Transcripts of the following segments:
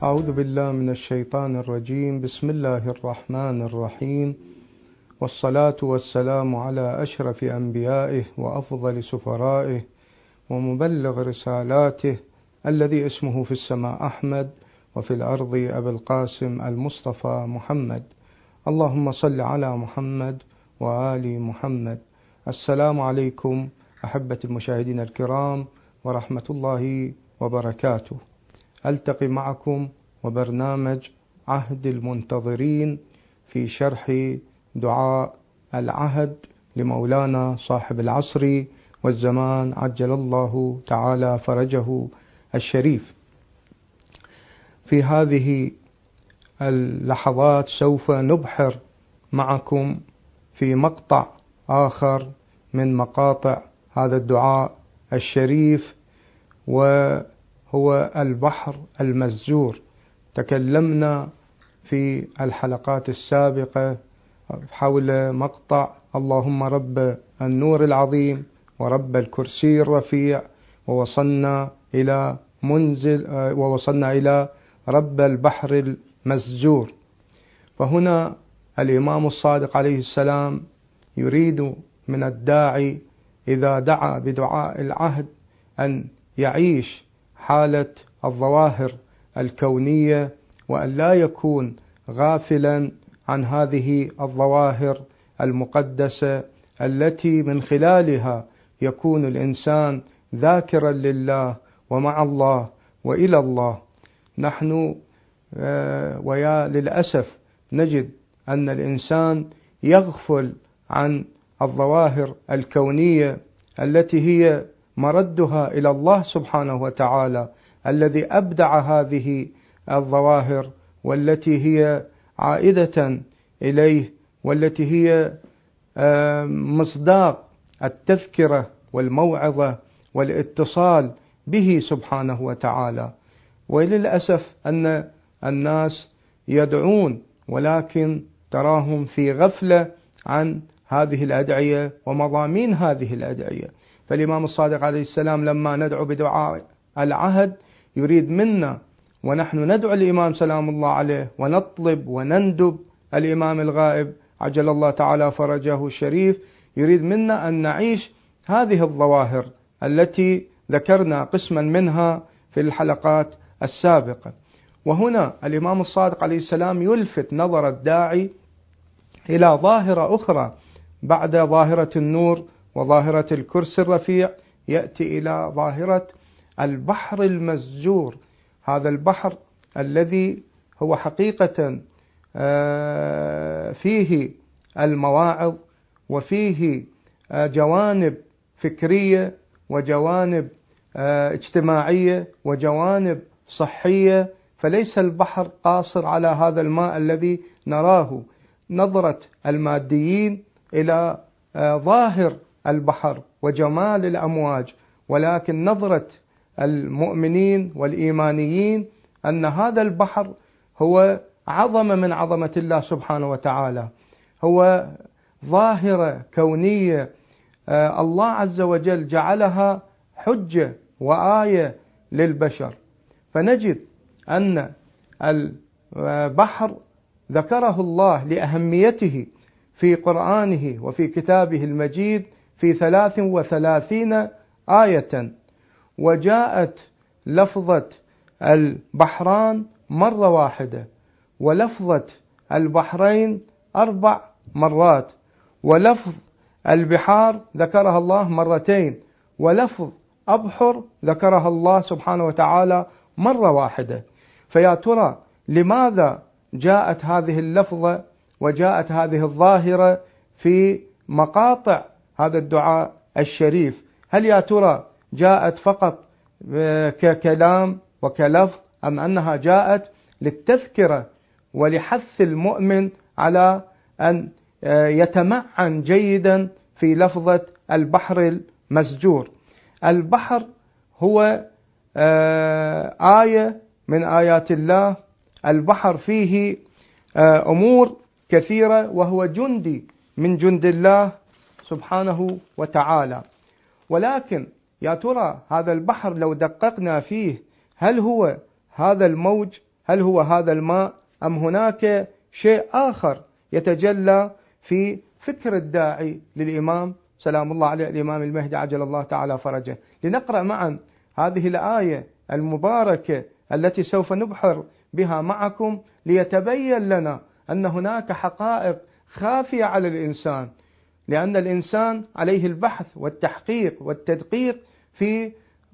أعوذ بالله من الشيطان الرجيم. بسم الله الرحمن الرحيم، والصلاة والسلام على أشرف أنبيائه وأفضل سفرائه ومبلغ رسالاته، الذي اسمه في السماء أحمد وفي الأرض أبي القاسم المصطفى محمد. اللهم صل على محمد وآل محمد. السلام عليكم أحبة المشاهدين الكرام ورحمة الله وبركاته. ألتقي معكم وبرنامج عهد المنتظرين في شرح دعاء العهد لمولانا صاحب العصر والزمان عجل الله تعالى فرجه الشريف. في هذه اللحظات سوف نبحر معكم في مقطع آخر من مقاطع هذا الدعاء الشريف، وهو البحر المسجور. تكلمنا في الحلقات السابقة حول مقطع اللهم رب النور العظيم ورب الكرسي الرفيع، ووصلنا إلى رب البحر المسجور. فهنا الإمام الصادق عليه السلام يريد من الداعي إذا دعا بدعاء العهد أن يعيش حالة الظواهر الكونية، وأن لا يكون غافلا عن هذه الظواهر المقدسة التي من خلالها يكون الإنسان ذاكرا لله ومع الله وإلى الله. نحن ويا للأسف نجد أن الإنسان يغفل عن الظواهر الكونية التي هي مردها إلى الله سبحانه وتعالى، الذي أبدع هذه الظواهر والتي هي عائدة إليه، والتي هي مصداق التذكرة والموعظة والاتصال به سبحانه وتعالى. وللأسف أن الناس يدعون ولكن تراهم في غفلة عن هذه الأدعية ومضامين هذه الأدعية. فالإمام الصادق عليه السلام لما ندعو بدعاء العهد يريد منا، ونحن ندعو الإمام سلام الله عليه ونطلب ونندب الإمام الغائب عجل الله تعالى فرجه الشريف، يريد منا أن نعيش هذه الظواهر التي ذكرنا قسما منها في الحلقات السابقة. وهنا الإمام الصادق عليه السلام يلفت نظر الداعي إلى ظاهرة أخرى بعد ظاهرة النور وظاهرة الكرسي الرفيع، يأتي إلى ظاهرة البحر المسجور. هذا البحر الذي هو حقيقة فيه المواعظ، وفيه جوانب فكرية وجوانب اجتماعية وجوانب صحية. فليس البحر قاصر على هذا الماء الذي نراه نظرة الماديين إلى ظاهر البحر وجمال الأمواج، ولكن نظرة المؤمنين والإيمانيين أن هذا البحر هو عظمة من عظمة الله سبحانه وتعالى، هو ظاهرة كونية الله عز وجل جعلها حجة وآية للبشر. فنجد أن البحر ذكره الله لأهميته في قرآنه وفي كتابه المجيد في 33 آية، وجاءت لفظة البحران مرة واحدة، ولفظة البحرين 4 مرات، ولفظ البحار ذكرها الله مرتين، ولفظ أبحر ذكرها الله سبحانه وتعالى مرة واحدة. فيا ترى لماذا جاءت هذه اللفظة وجاءت هذه الظاهرة في مقاطع هذا الدعاء الشريف؟ هل يا ترى جاءت فقط ككلام وكلفظ، أم أنها جاءت للتذكرة ولحث المؤمن على أن يتمعن جيدا في لفظة البحر المسجور؟ البحر هو آية من آيات الله. البحر فيه أمور كثيرة، وهو جندي من جند الله سبحانه وتعالى. ولكن يا ترى هذا البحر لو دققنا فيه، هل هو هذا الموج هل هو هذا الماء أم هناك شيء آخر يتجلى في فكر الداعي للإمام سلام الله عليه الإمام المهدي عجل الله تعالى فرجه. لنقرأ معا هذه الآية المباركة التي سوف نبحر بها معكم ليتبين لنا أن هناك حقائق خافية على الإنسان، لأن الإنسان عليه البحث والتحقيق والتدقيق في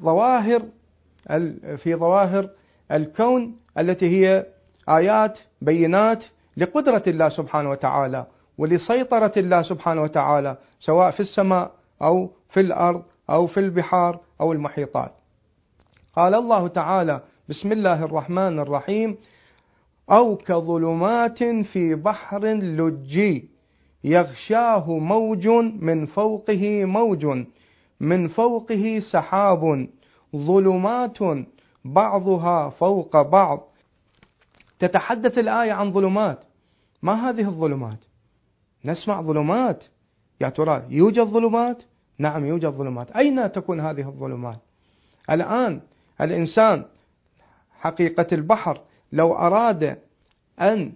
ظواهر الكون التي هي آيات بينات لقدرة الله سبحانه وتعالى ولسيطرة الله سبحانه وتعالى، سواء في السماء أو في الأرض أو في البحار أو المحيطات. قال الله تعالى: بسم الله الرحمن الرحيم: أو كظلمات في بحر لجي يغشاه موج من فوقه موج من فوقه سحاب ظلمات بعضها فوق بعض. تتحدث الآية عن ظلمات. ما هذه الظلمات؟ نسمع ظلمات، يا ترى يوجد ظلمات؟ نعم يوجد ظلمات. أين تكون هذه الظلمات؟ الآن الإنسان حقيقة البحر لو أراد أن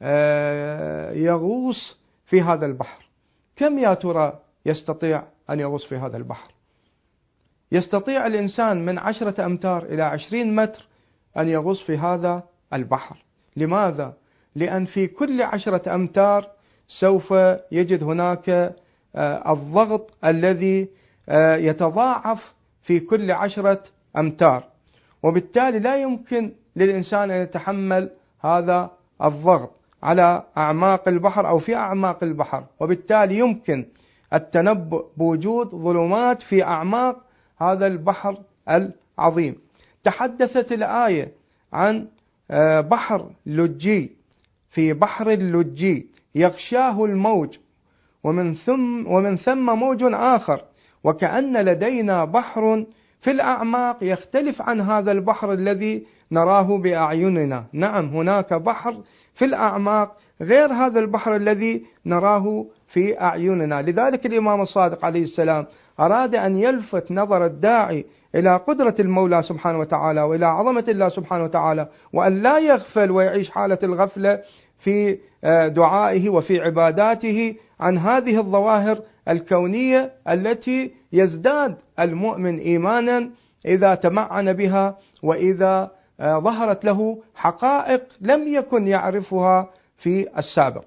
يغوص في هذا البحر، كم يا ترى يستطيع أن يغوص في هذا البحر؟ يستطيع الإنسان من 10 أمتار إلى 20 متر أن يغوص في هذا البحر. لماذا؟ لأن في كل 10 أمتار سوف يجد هناك الضغط الذي يتضاعف في كل 10 أمتار، وبالتالي لا يمكن للإنسان أن يتحمل هذا الضغط على أعماق البحر أو في أعماق البحر، وبالتالي يمكن التنبؤ بوجود ظلمات في أعماق هذا البحر العظيم. تحدثت الآية عن بحر لجي، في بحر لجي يغشاه الموج ومن ثم موج آخر، وكأن لدينا بحر في الأعماق يختلف عن هذا البحر الذي نراه بأعيننا. نعم هناك بحر في الأعماق غير هذا البحر الذي نراه في أعيننا. لذلك الإمام الصادق عليه السلام أراد أن يلفت نظر الداعي إلى قدرة المولى سبحانه وتعالى وإلى عظمة الله سبحانه وتعالى، وأن لا يغفل ويعيش حالة الغفلة في دعائه وفي عباداته عن هذه الظواهر الكونية التي يزداد المؤمن إيمانا إذا تمعن بها، وإذا ظهرت له حقائق لم يكن يعرفها في السابق.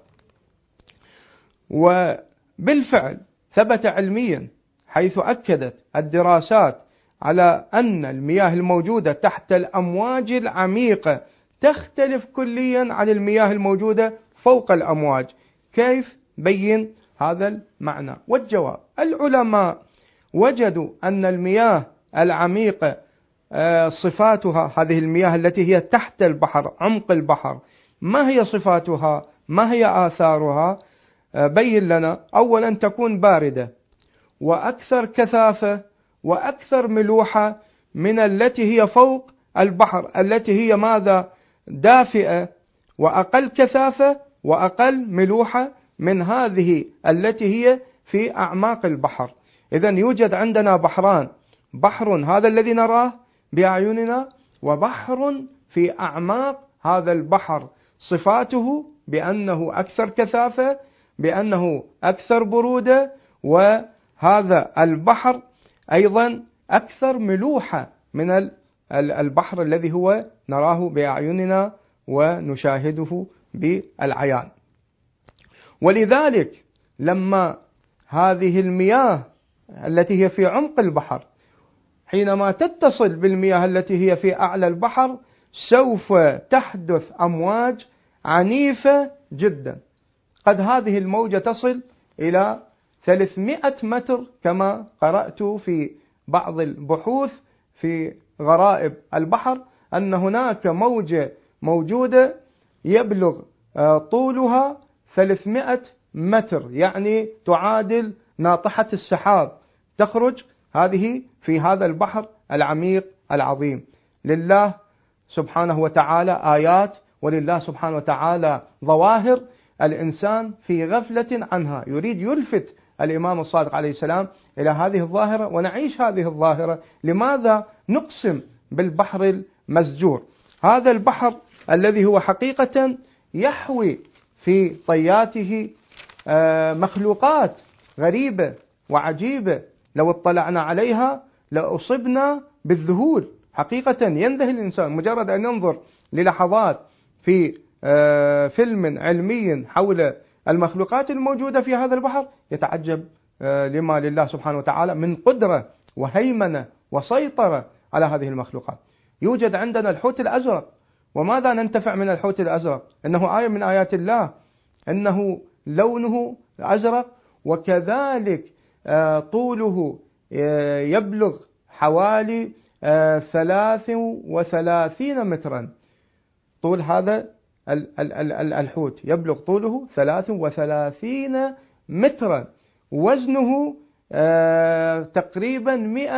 وبالفعل ثبت علميا، حيث أكدت الدراسات على أن المياه الموجودة تحت الأمواج العميقة تختلف كليا عن المياه الموجودة فوق الأمواج. كيف بين هذا المعنى؟ والجواب: العلماء وجدوا أن المياه العميقة صفاتها، هذه المياه التي هي تحت البحر عمق البحر، ما هي صفاتها؟ ما هي آثارها؟ بين لنا. أولا تكون باردة وأكثر كثافة وأكثر ملوحة من التي هي فوق البحر، التي هي ماذا؟ دافئة وأقل كثافة وأقل ملوحة من هذه التي هي في أعماق البحر. إذن يوجد عندنا بحران: بحر هذا الذي نراه بأعيننا، وبحر في أعماق هذا البحر صفاته بأنه أكثر كثافة، بأنه أكثر برودة، وهذا البحر أيضا أكثر ملوحة من البحر الذي هو نراه بأعيننا ونشاهده بالعيان. ولذلك لما هذه المياه التي هي في عمق البحر حينما تتصل بالمياه التي هي في أعلى البحر سوف تحدث أمواج عنيفة جدا، قد هذه الموجة تصل إلى 300 متر كما قرأت في بعض البحوث في غرائب البحر، أن هناك موجة موجودة يبلغ طولها 300 متر، يعني تعادل ناطحة السحاب، تخرج هذه في هذا البحر العميق العظيم. لله سبحانه وتعالى آيات، ولله سبحانه وتعالى ظواهر الإنسان في غفلة عنها. يريد يلفت الإمام الصادق عليه السلام إلى هذه الظاهرة ونعيش هذه الظاهرة. لماذا نقسم بالبحر المسجور؟ هذا البحر الذي هو حقيقة يحوي في طياته مخلوقات غريبة وعجيبة، لو اطلعنا عليها لأصبنا بالذهول. حقيقة ينذهل الإنسان مجرد أن ينظر للحظات في فيلم علمي حول المخلوقات الموجودة في هذا البحر، يتعجب لما لله سبحانه وتعالى من قدرة وهيمنة وسيطرة على هذه المخلوقات. يوجد عندنا الحوت الأزرق، وماذا ننتفع من الحوت الأزرق؟ إنه آية من آيات الله، إنه لونه أزرق، وكذلك طوله يبلغ حوالي 33 مترا. طول هذا الحوت يبلغ طوله 33 مترا، وزنه تقريبا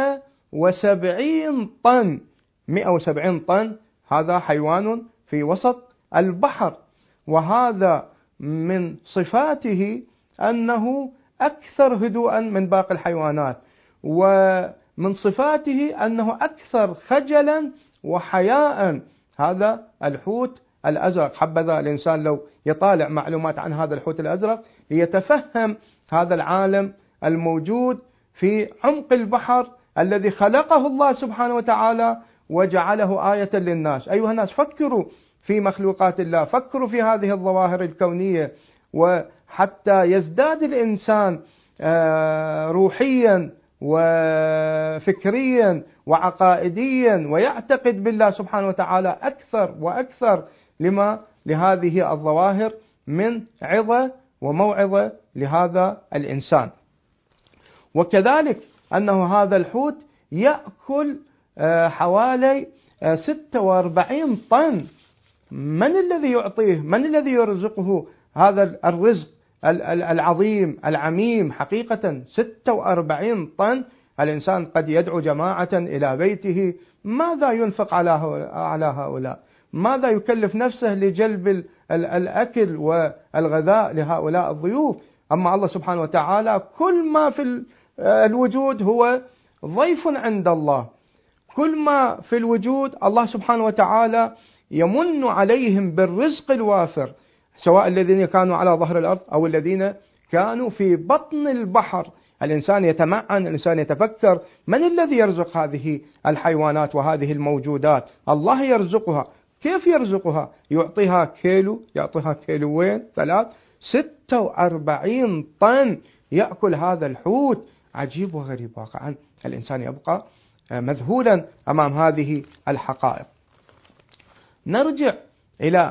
170 طن. 170 طن، هذا حيوان في وسط البحر. وهذا من صفاته أنه أكثر هدوءا من باقي الحيوانات، ومن صفاته أنه أكثر خجلا وحياء. هذا الحوت الأزرق، حبذا الإنسان لو يطالع معلومات عن هذا الحوت الأزرق ليتفهم هذا العالم الموجود في عمق البحر الذي خلقه الله سبحانه وتعالى وجعله آية للناس. أيها الناس، فكروا في مخلوقات الله، فكروا في هذه الظواهر الكونية، وحتى يزداد الإنسان روحيا وفكريا وعقائديا ويعتقد بالله سبحانه وتعالى أكثر وأكثر لما لهذه الظواهر من عظة وموعظة لهذا الإنسان. وكذلك أنه هذا الحوت يأكل حوالي 46 طن. من الذي يعطيه؟ من الذي يرزقه هذا الرزق العظيم العميم؟ حقيقة 46 طن. الإنسان قد يدعو جماعة إلى بيته، ماذا ينفق على هؤلاء؟ ماذا يكلف نفسه لجلب الأكل والغذاء لهؤلاء الضيوف؟ أما الله سبحانه وتعالى كل ما في الوجود هو ضيف عند الله. كل ما في الوجود الله سبحانه وتعالى يمن عليهم بالرزق الوافر، سواء الذين كانوا على ظهر الأرض أو الذين كانوا في بطن البحر. الإنسان يتمعن، الإنسان يتفكر، من الذي يرزق هذه الحيوانات وهذه الموجودات؟ الله يرزقها. كيف يرزقها؟ يعطيها كيلو، يعطيها كيلوين، 3، 46 طن يأكل هذا الحوت. عجيب وغريب واقعا. الإنسان يبقى مذهولا أمام هذه الحقائق. نرجع إلى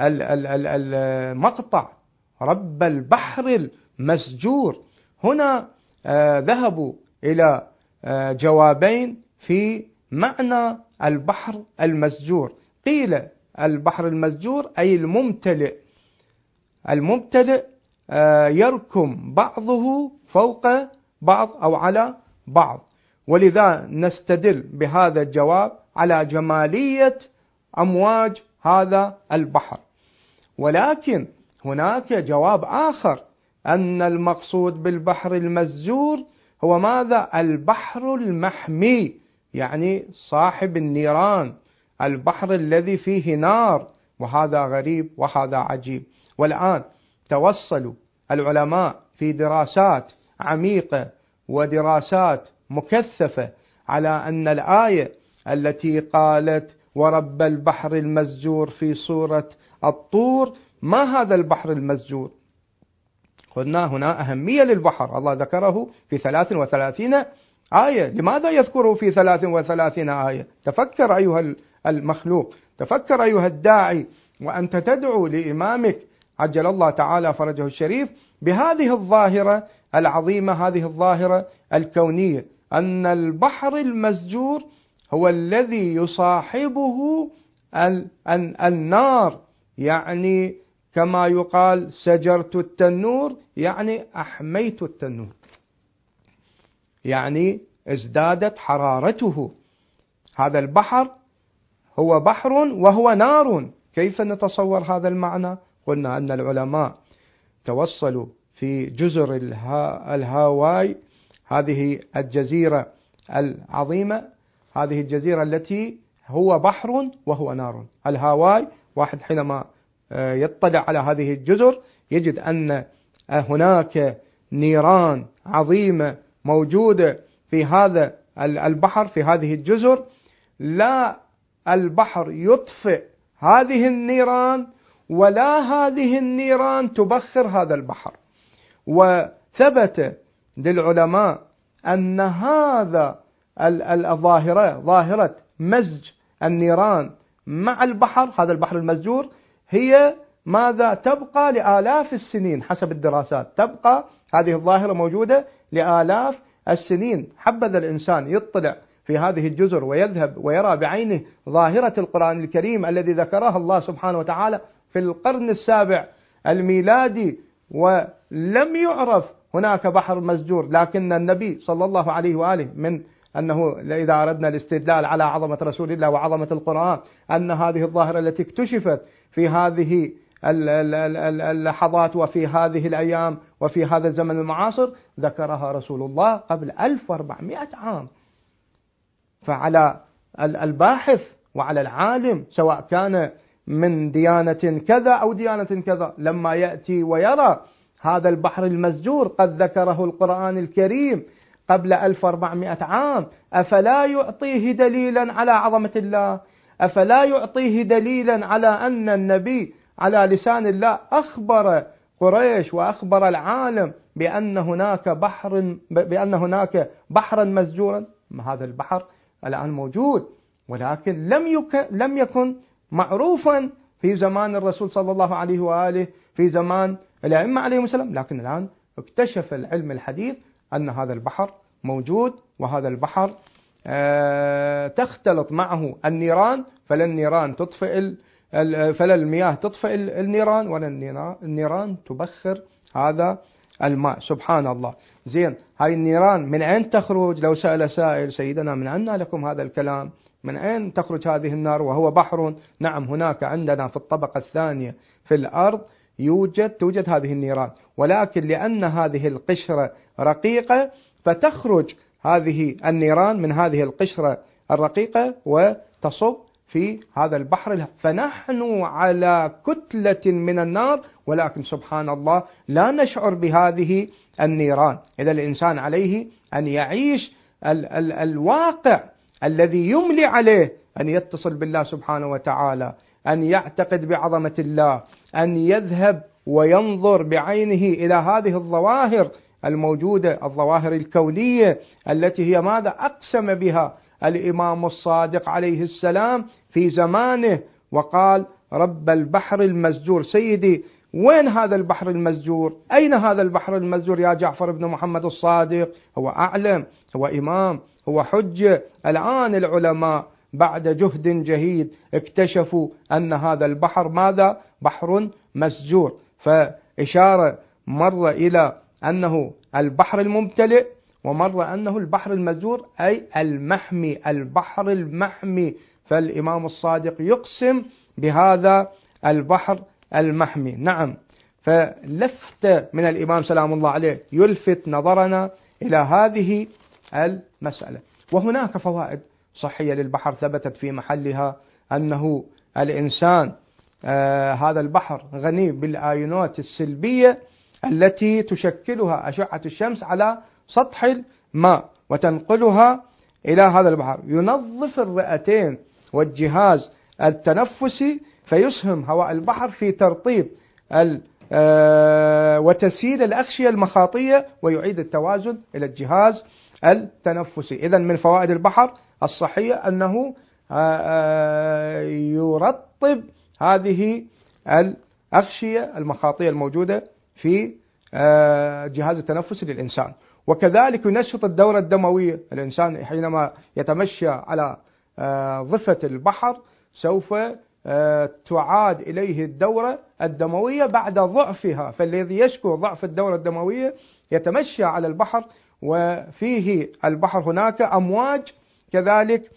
المقطع رب البحر المسجور. هنا ذهبوا إلى جوابين في معنى البحر المسجور. قيل البحر المسجور أي الممتلئ. الممتلئ يركم بعضه فوق بعض أو على بعض، ولذا نستدل بهذا الجواب على جمالية أمواج هذا البحر. ولكن هناك جواب آخر، أن المقصود بالبحر المسجور هو ماذا؟ البحر المحمي، يعني صاحب النيران، البحر الذي فيه نار. وهذا غريب وهذا عجيب. والآن توصلوا العلماء في دراسات عميقة ودراسات مكثفة على أن الآية التي قالت ورب البحر المسجور في سورة الطور، ما هذا البحر المسجور؟ قلنا هنا أهمية للبحر، الله ذكره في 33 آية. لماذا يذكره في 33 آية؟ تفكر أيها المخلوق، تفكر أيها الداعي، وأنت تدعو لإمامك عجل الله تعالى فرجه الشريف بهذه الظاهرة العظيمة، هذه الظاهرة الكونية، أن البحر المسجور هو الذي يصاحبه النار. يعني كما يقال سجرت التنور، يعني أحميت التنور، يعني ازدادت حرارته. هذا البحر هو بحر وهو نار. كيف نتصور هذا المعنى؟ قلنا أن العلماء توصلوا في جزر الهاواي، هذه الجزيرة العظيمة، هذه الجزيرة التي هو بحر وهو نار. الهاواي واحد حينما يطلع على هذه الجزر يجد أن هناك نيران عظيمة موجودة في هذا البحر، في هذه الجزر، لا البحر يطفئ هذه النيران ولا هذه النيران تبخر هذا البحر. وثبت للعلماء أن هذا الظاهرة، ظاهرة مزج النيران مع البحر، هذا البحر المسجور، هي ماذا تبقى لآلاف السنين حسب الدراسات، تبقى هذه الظاهرة موجودة لآلاف السنين. حبذا الإنسان يطلع في هذه الجزر ويذهب ويرى بعينه ظاهرة القرآن الكريم الذي ذكرها الله سبحانه وتعالى في القرن السابع الميلادي، ولم يعرف هناك بحر مسجور. لكن النبي صلى الله عليه وآله، من أنه إذا أردنا الاستدلال على عظمة رسول الله وعظمة القرآن، أن هذه الظاهرة التي اكتشفت في هذه اللحظات وفي هذه الأيام وفي هذا الزمن المعاصر ذكرها رسول الله قبل 1400 عام. فعلى الباحث وعلى العالم سواء كان من ديانة كذا أو ديانة كذا، لما يأتي ويرى هذا البحر المسجور قد ذكره القرآن الكريم قبل 1400 عام، أفلا يعطيه دليلا على عظمة الله؟ أفلا يعطيه دليلا على أن النبي على لسان الله أخبر قريش وأخبر العالم بأن هناك بحرا مسجورا؟ هذا البحر الآن موجود، ولكن لم يكن معروفا في زمان الرسول صلى الله عليه وآله، في زمان الأئمة عليهم السلام. لكن الآن اكتشف العلم الحديث أن هذا البحر موجود، وهذا البحر تختلط معه النيران، فلا المياه تطفئ النيران ولا النيران تبخر هذا الماء. سبحان الله. زين، هاي النيران من أين تخرج؟ لو سأل سائل سيدنا من أين لكم هذا الكلام؟ من أين تخرج هذه النار وهو بحر؟ نعم، هناك عندنا في الطبقة الثانية في الأرض توجد هذه النيران، ولكن لأن هذه القشرة رقيقة فتخرج هذه النيران من هذه القشرة الرقيقة وتصب في هذا البحر. فنحن على كتلة من النار، ولكن سبحان الله لا نشعر بهذه النيران. إذا الإنسان عليه أن يعيش الواقع الذي يملي عليه أن يتصل بالله سبحانه وتعالى، أن يعتقد بعظمة الله، أن يذهب وينظر بعينه إلى هذه الظواهر الموجودة، الظواهر الكونية التي هي ماذا أقسم بها الإمام الصادق عليه السلام في زمانه، وقال رب البحر المسجور. سيدي، وين هذا البحر المسجور؟ أين هذا البحر المسجور يا جعفر بن محمد الصادق؟ هو أعلم، هو إمام، هو حجة. الآن العلماء بعد جهد جهيد اكتشفوا أن هذا البحر ماذا؟ بحر مسجور. فإشارة مرة إلى أنه البحر الممتلئ، ومرة أنه البحر المسجور أي المحمي، البحر المحمي. فالإمام الصادق يقسم بهذا البحر المحمي. نعم، فلفت من الإمام سلام الله عليه يلفت نظرنا إلى هذه المسألة. وهناك فوائد صحية للبحر ثبتت في محلها، أنه الإنسان هذا البحر غني بالآيونات السلبية التي تشكلها أشعة الشمس على سطح الماء وتنقلها إلى هذا البحر، ينظف الرئتين والجهاز التنفسي، فيسهم هواء البحر في ترطيب وتسييل الأغشية المخاطية، ويعيد التوازن إلى الجهاز التنفسي. إذن من فوائد البحر الصحية أنه يرطب هذه الأغشية المخاطية الموجودة في جهاز التنفس للإنسان. وكذلك ينشط الدورة الدموية. الإنسان حينما يتمشى على ضفة البحر سوف تعاد إليه الدورة الدموية بعد ضعفها. فالذي يشكو ضعف الدورة الدموية يتمشى على البحر، وفيه البحر هناك أمواج كذلك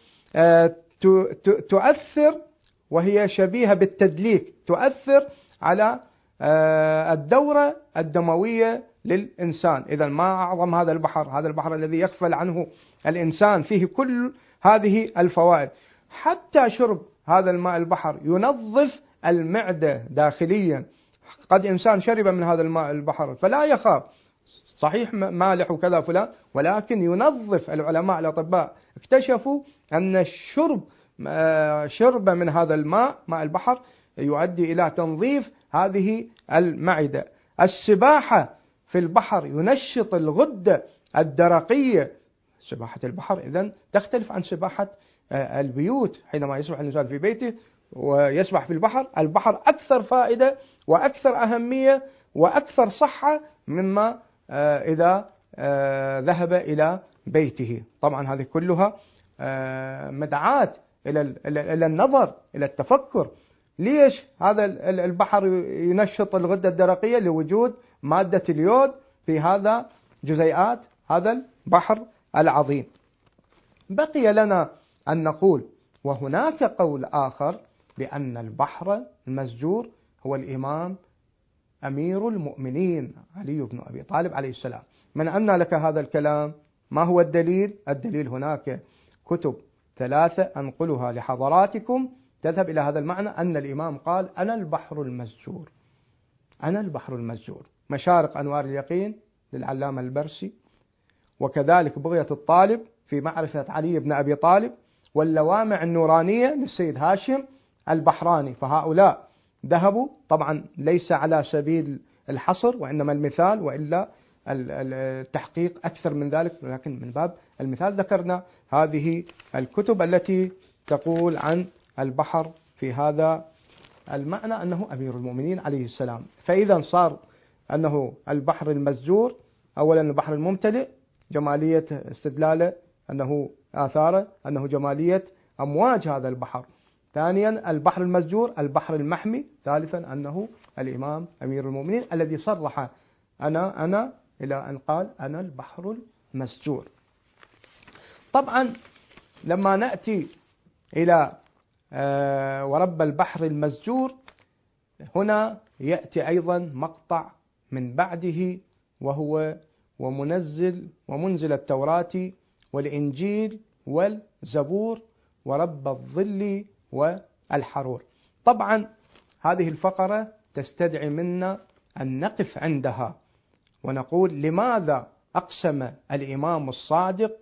تؤثر، وهي شبيهة بالتدليك، تؤثر على الدورة الدموية للإنسان. إذا ما أعظم هذا البحر، هذا البحر الذي يغفل عنه الإنسان، فيه كل هذه الفوائد. حتى شرب هذا الماء البحر ينظف المعدة داخليا. قد إنسان شرب من هذا الماء البحر فلا يخاف، صحيح مالح وكذا فلان، ولكن ينظف. العلماء الأطباء اكتشفوا أن شرب من هذا الماء، ماء البحر، يؤدي إلى تنظيف هذه المعدة. السباحة في البحر ينشط الغدة الدرقية. سباحة البحر إذن تختلف عن سباحة البيوت. حينما يسبح الإنسان في بيته ويسبح في البحر، البحر أكثر فائدة وأكثر أهمية وأكثر صحة مما إذا ذهب إلى بيته. طبعا هذه كلها مدعاة إلى النظر، إلى التفكر. ليش هذا البحر ينشط الغدة الدرقية؟ لوجود مادة اليود في هذا جزيئات هذا البحر العظيم. بقي لنا أن نقول وهناك قول آخر بأن البحر المسجور هو الإمام أمير المؤمنين علي بن أبي طالب عليه السلام. من أن لك هذا الكلام؟ ما هو الدليل؟ الدليل هناك كتب 3 أنقلها لحضراتكم تذهب إلى هذا المعنى، أن الإمام قال أنا البحر المسجور. أنا البحر المسجور. مشارق أنوار اليقين للعلامة البرسي، وكذلك بغية الطالب في معرفة علي بن أبي طالب، واللوامع النورانية للسيد هاشم البحراني. فهؤلاء ذهبوا، طبعا ليس على سبيل الحصر وإنما المثال، وإلا التحقيق أكثر من ذلك، لكن من باب المثال ذكرنا هذه الكتب التي تقول عن البحر في هذا المعنى أنه أمير المؤمنين عليه السلام. فإذا صار أنه البحر المسجور، أولا البحر الممتلئ جمالية استدلاله أنه آثاره أنه جمالية أمواج هذا البحر. ثانيا البحر المسجور البحر المحمي. ثالثا أنه الإمام أمير المؤمنين الذي صرح أنا إلى أن قال أنا البحر المسجور. طبعا لما نأتي إلى ورب البحر المسجور، هنا يأتي أيضا مقطع من بعده، وهو ومنزل التوراة والإنجيل والزبور ورب الظل والحرور. طبعا هذه الفقرة تستدعي منا أن نقف عندها ونقول لماذا أقسم الإمام الصادق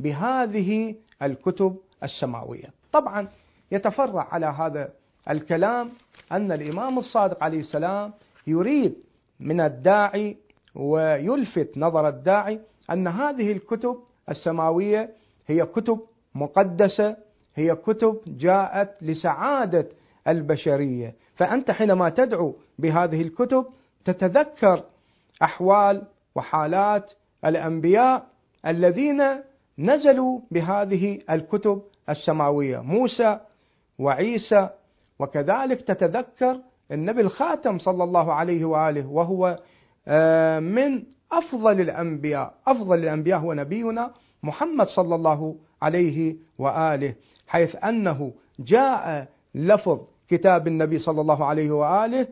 بهذه الكتب السماوية. طبعا يتفرع على هذا الكلام أن الإمام الصادق عليه السلام يريد من الداعي ويلفت نظر الداعي أن هذه الكتب السماوية هي كتب مقدسة، هي كتب جاءت لسعادة البشرية. فأنت حينما تدعو بهذه الكتب تتذكر أحوال وحالات الأنبياء الذين نزلوا بهذه الكتب السماوية، موسى وعيسى، وكذلك تتذكر النبي الخاتم صلى الله عليه وآله، وهو من أفضل الأنبياء. أفضل الأنبياء هو نبينا محمد صلى الله عليه وآله، حيث أنه جاء لفظ كتاب النبي صلى الله عليه وآله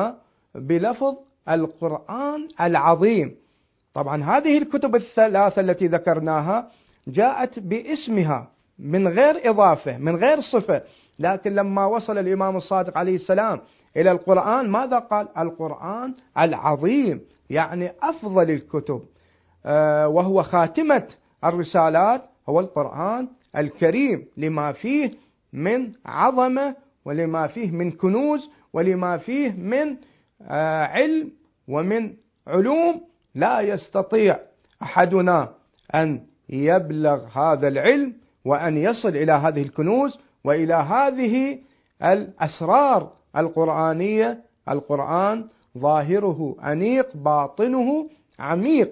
بلفظ القرآن العظيم. طبعا هذه الكتب الثلاثة التي ذكرناها جاءت باسمها من غير إضافة، من غير صفة، لكن لما وصل الإمام الصادق عليه السلام إلى القرآن ماذا قال؟ القرآن العظيم، يعني أفضل الكتب، وهو خاتمة الرسالات، هو القرآن الكريم، لما فيه من عظمة ولما فيه من كنوز ولما فيه من علم ومن علوم لا يستطيع أحدنا أن يبلغ هذا العلم وأن يصل إلى هذه الكنوز وإلى هذه الأسرار القرآنية. القرآن ظاهره أنيق باطنه عميق،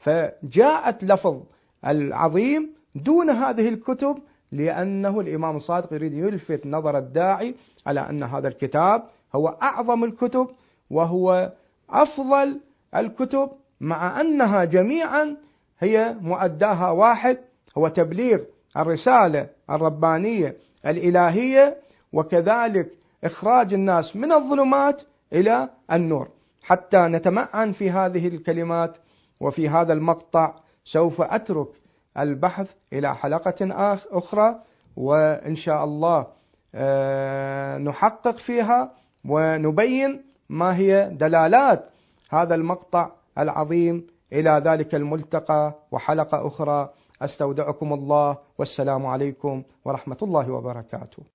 فجاءت لفظ العظيم دون هذه الكتب، لأنه الإمام الصادق يريد يلفت نظر الداعي على أن هذا الكتاب هو أعظم الكتب وهو أفضل الكتب، مع أنها جميعا هي مؤداها واحد، هو تبليغ الرسالة الربانية الإلهية، وكذلك إخراج الناس من الظلمات إلى النور. حتى نتمعن في هذه الكلمات وفي هذا المقطع سوف أترك البحث إلى حلقة أخرى، وإن شاء الله نحقق فيها ونبين ما هي دلالات هذا المقطع العظيم. إلى ذلك الملتقى وحلقة أخرى، أستودعكم الله، والسلام عليكم ورحمة الله وبركاته.